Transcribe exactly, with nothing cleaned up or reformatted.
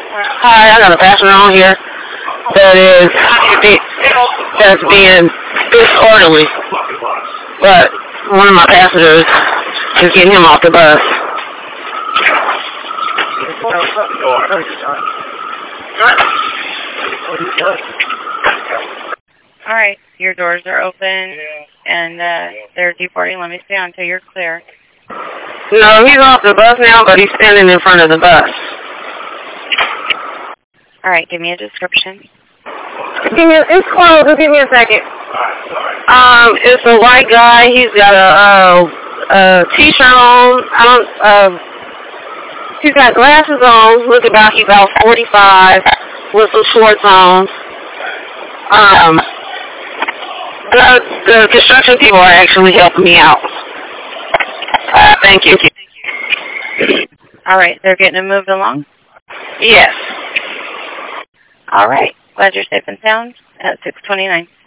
Hi, I got a passenger on here that is that's being disorderly, but one of my passengers is getting him off the bus. All right, your doors are open, and uh, they're deporting. Let me stay on until you're clear. No, he's off the bus now, but he's standing in front of the bus. All right, give me a description. Give me, it's closed. Just give me a second. Um, it's a white guy. He's got a, uh, a t-shirt on. I don't, uh, he's got glasses on. Look about, he's about forty-five with some shorts on. Um, the, the construction people are actually helping me out. Uh, thank you. All right, they're getting him moved along? Yes. All right. Glad you're safe and sound at six twenty-nine.